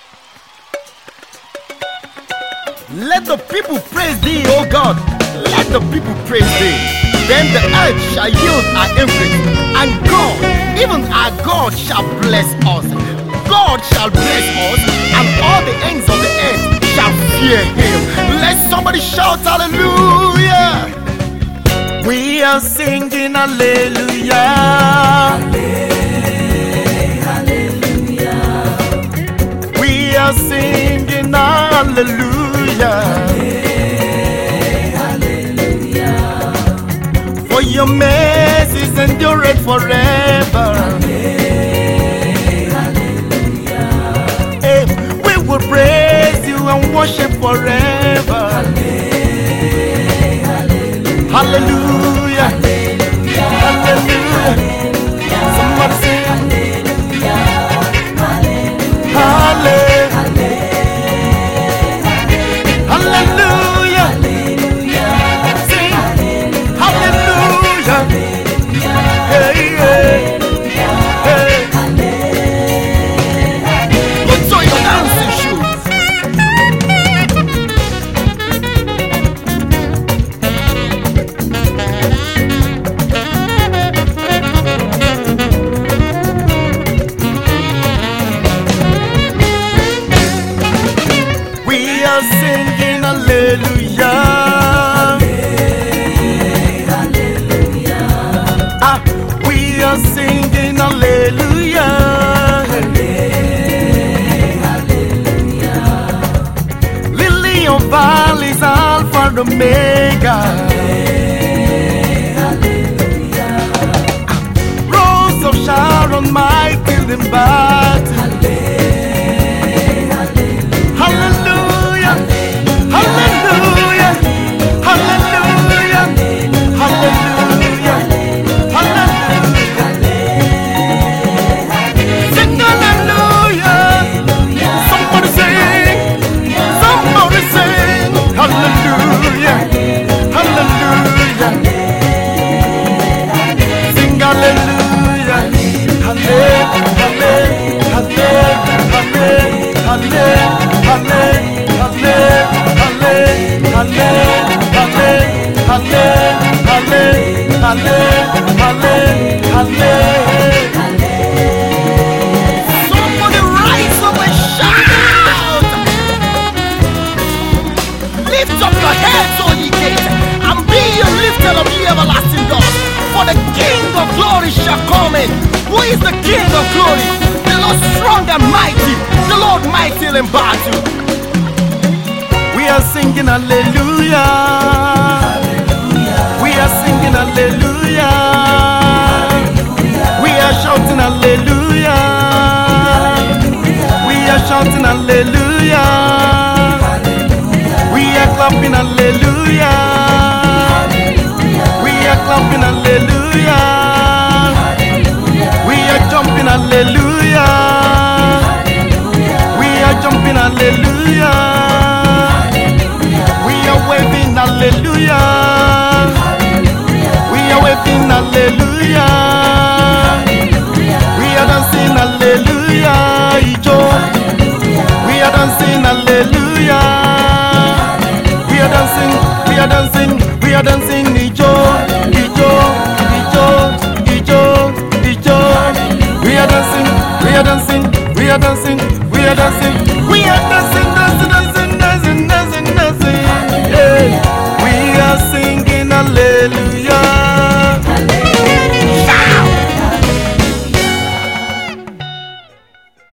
Let the people praise thee, O God. Let the people praise thee. Then the earth shall yield our increase, and God, even our God, shall bless us. God shall bless us, and all the ends of the earth shall fear him. Let somebody shout hallelujah. We are singing hallelujah. Hallelujah. We are singing hallelujah. Hallelujah. For your mercies endure forever. Hallelujah. Hey, we will praise you and worship forever. Hallelujah. Hallelujah. Somebody say hallelujah. Hallelujah. Sing hallelujah. Hey, hey, hey. Put on your dancing shoes. We are singing hallelujah. We are singing hallelujah. Lily of valleys, Alpha and Omega. Rose of Sharon, mighty in battle. Hallelujah. Hallelujah. Hallelujah. Hallelujah. Hallelujah. Sing hallelujah. Somebody sing. Somebody sing. Hallelujah. Hallelujah. Sing hallelujah. Somebody rise up and shout. Lift up your heads, all ye gates, and be ye lifted up, ye everlasting doors. For the King of glory shall come in. Who is the King of glory? The Lord strong and mighty, the Lord mighty in battle. We are singing hallelujah. We are singing hallelujah. We are shouting hallelujah. We are shouting hallelujah. We are clapping hallelujah. We are clapping hallelujah. We are jumping hallelujah. We are jumping hallelujah. We are waving hallelujah. We are waving hallelujah. We are dancing hallelujah. Ijo. We are dancing hallelujah. We are dancing. We are dancing. We are dancing Ijo. Ijo. Ijo. Ijo. Ijo. We are dancing. We are dancing. We are dancing. We are dancing. We are dancing.